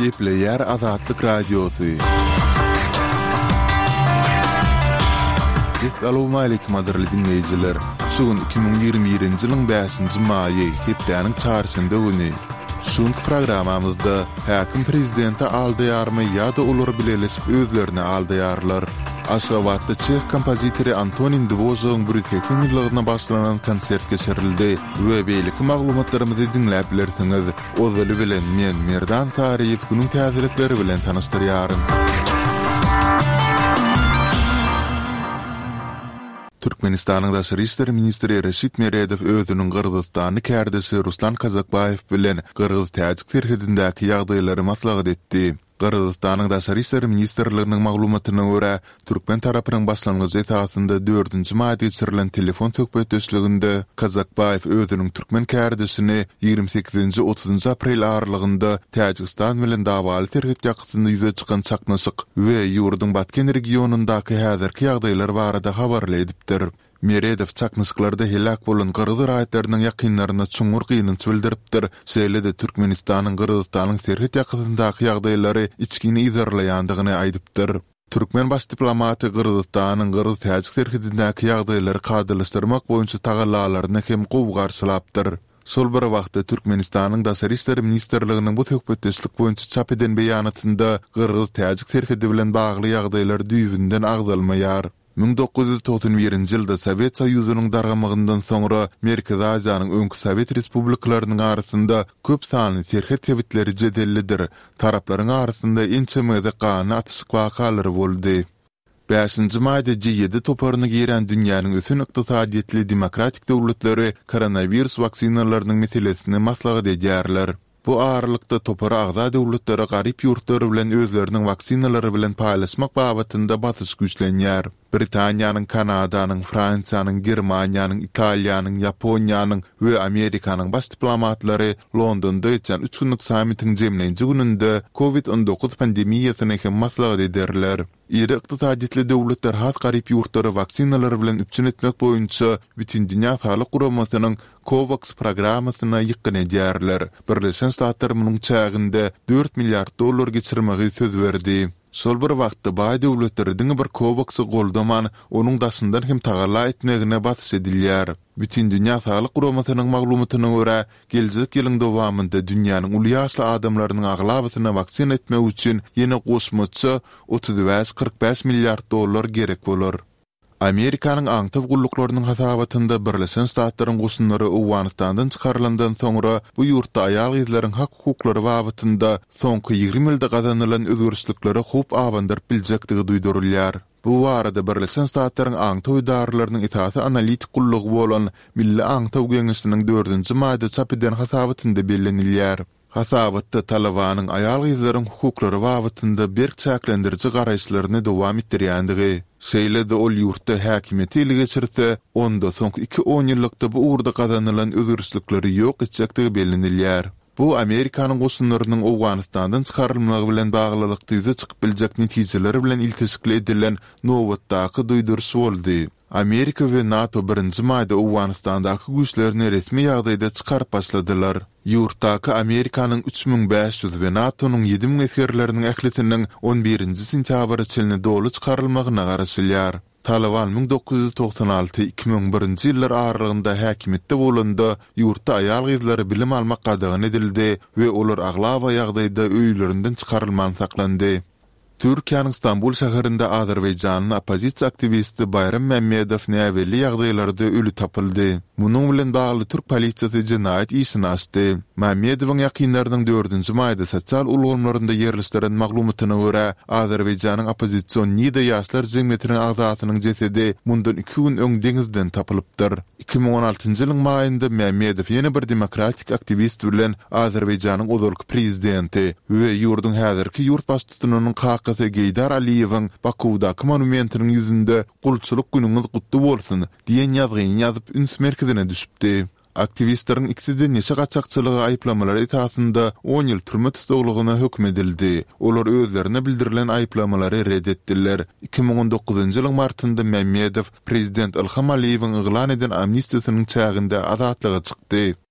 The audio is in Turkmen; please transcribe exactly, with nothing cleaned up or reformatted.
Gepleyer Azatlyk Radiosu. Assalamu alaykum adyrly dinleyijiler. Şuň iki bin ýygrimi birinji ýylyň beşinji maýy hepdeniň çarşamba güni. Şuň programamyzda häkim prezidenti aldaýarmy ýa-da ular bileşip özlerini aldaýarlar. Aşgabatda Çeх kompozitori Antonin Dvořák'yň bir yüz ýyllygyna başlanan konsert geçirildi we beýleki maglumatlarymyzy dinläp bilersiňiz. Ozaly bilen men Merdan Tariýew günüň täzelikleri bilen tanyşdyrýaryn. Türkmenistanyň daşary işler ministri Reşit Meredow özüniň Gyrgyzstany kärdesi Ruslan Kazakbayew bilen Gyrgyz täjik terhidindäki ýagdaýlary maslahat etdi. Gyrgyzstanyň daşary işler ministrliginiň maglumatyna görä, Türkmen tarapynyň başlangyjy etapynda dördünji maýda geçirilen telefon söhbetdeşliginde Kazakbayew özüniň türkmen kärdesini ýygrimi sekizinji otuzynji aprel aralygynda Täjikistan bilen dawaly terhid ýakynda ýüze çykan çaknaşyk we ýurduň batken regionundaky häzirki ýagdaýlar barada habarly edipdir. Meredow çaknaşyklarda helak bolan Gyrgyz raýatlarynyň ýakynlaryna çuňur gynynç bildiripdir. Şeýle-de Türkmenistanyň Gyrgyzstanyň terhid ýakynyndaky ýagdaýlary içkini izarlaýandygyny aýdypdyr. Türkmen baş diplomaty Gyrgyzstanyň Gyrgyz täjik terhidindäki ýagdaýlary kadalaşdyrmak boýunça tagallalaryny hem gowy garşylapdyr. Sol bir wagtda Türkmenistanyň daşary işler ministrliginiň bu töhbetdeşlik boýunça çap eden beýanatynda Gyrgyz täjik terhidi bilen bagly ýagdaýlar düýbinden agzalmaýar. bin dokuz yüz doksan birinji ýylda Sowet Soýuzynyň dargamygyndan soňra Merkezi Aziýanyň öňkü Sowet respublikalarynyň arasynda köp sanly terhid tewitleri jedellidir. Taraplaryň arasynda ençemede gany atyşyk wakalary boldy. beşinji maýda G ýedi toparyny giren dünýäniň ösün ykdysadyetli demokratik döwletleri koronavirus vaksinalarynyň meselesini maslahat edýärler. Bu aralykda topara agza döwletleri garyp ýurtlary bilen özleriniň vaksinalary bilen paýlaşmak babatynda batyş güýçlenýär. Britaniýanyň, Kanadanyň, Fransiýanyň, Germaniýanyň, Italiýanyň, Ýaponiýanyň we Amerikanyň baş diplomatlary Londonda geçen üç günlük sammitiň jemlenji gününde covid on dokuz pandemiýasyny hem maslahat ederler. Ýeri ykdysadyetli döwletler has garyp ýurtlary vaksinalary bilen üpçün etmek boýunça bütün dünýä saglyk guramasynyň COVAX programasyna ýykyn edýärler. Birleşen Ştatlar munyň çäginde dört milliard dollar geçirmegi söz berdi. Sol bir wagtda baý döwletleriň bir COVAXy goldaman, onuň daşyndan hem tagalla etmegine batyş edilýär. Bütün dünýä saglyk guramasynyň maglumatyna görä, geljek ýylyň dowamında dünýäniň uly ýaşly adamlarynyň aglawatyna vaksin etmek üçin ýene goşmaça otuz beş kırk beş milliard dollar gerek bolar. Amerikanyň aňtaw gulluklarının hasabatynda Birleşen Ştatlaryň goşunlary Awganistandan çykarylandan soňra bu ýurtda aýal gyzlaryň hak hukuklary babatynda soňky ýygrimi ýylda gazanylan özgürlükleri hop awandyryp biljektigi duýdurulýar. Bu arada Birleşen Ştatlaryň aňtaw idaralarynyň itaati analitik gullugy bolan Milli Aňtaw Geňeşiniň dördünji maýda çap eden hasabatynda bellenilýär. Hasabatda Talabanyň aýal gyzlaryň hukuklary babatynda berk çäklendiriji garaýşlaryny dowam etdirýändigi, şeýle-de ol ýurtda häkimiýeti ele geçirse, onda soňky iki on ýyllykda bu urda gazanylan özgürlükleri ýok etjekdigi bellenilýär. Bu Amerikanyň goşunlarynyň Awganistandan çykarylmagy bilen baglylykda ýüze çykyp biljek netijeleri bilen iltisikli edilen nowatdaky duýduruş boldy. Amerika we NATO birinji maýda Awganistandaky güýçlerini resmi ýagdaýda çykaryp başladylar. Ýurtdaky Amerikanyň üç bin beş yüz we NATO'nyň ýedi bin eskerleriniň ähletiniň on birinji sentýabr çylny doly çykarylmagyna garaşylýar. Taliban bin dokuz yüz doksan alty iki bin birinji ýyllar aralygynda häkimetde bolanda ýurtda aýal gyzlary bilim almak gadagan edildi we olar aglawa ýagdaýda öýlerinden çykarylmany saklandy. Türkiýanyň Istanbul şäherinde Azerbaýjanyň opozisiýa aktivisti Bayram Memmedow näweli ýagdaýlarda ölü tapyldy. Munyň bilen bagly Türk polisiýasy jinayet işini açdy. Memmedowyň ýakynlarynyň dördünji maýda sosial ulgamlarynda ýerleşdiren maglumatyna görä, Azerbaýjanyň opozisiýon Nida ýaşlar jemgyýetiniň agzatynyň jesedi mundan iki gün öň deňizden tapylypdyr. iki bin on altynjy ýylyň maýynda Memmedow ýene bir demokratik aktivist bilen Azerbaýjanyň ozalky prezidenti we ýurdun häzirki ýurt baş tutunynyň Kakasy Geydar Aliýewiň Bakuwdaky monumentiniň ýüzünde gulçylyk günüňiz gutly bolsun diýen ýazgyny ýazyp üns merkezine düşüpdi. Aktivistlerin ikisi de neşe kaçakçılığı ayıplamaları etasında on yıl türme tutukluğuna hükmedildi. Olar özlerine bildirilen ayıplamaları reddettiler. iki bin on dokuzuncu yılın martında Memmedow Prezident Ilham Aliýewiň yglan eden amnistiýasynyň çäginde azatlyga çykdy.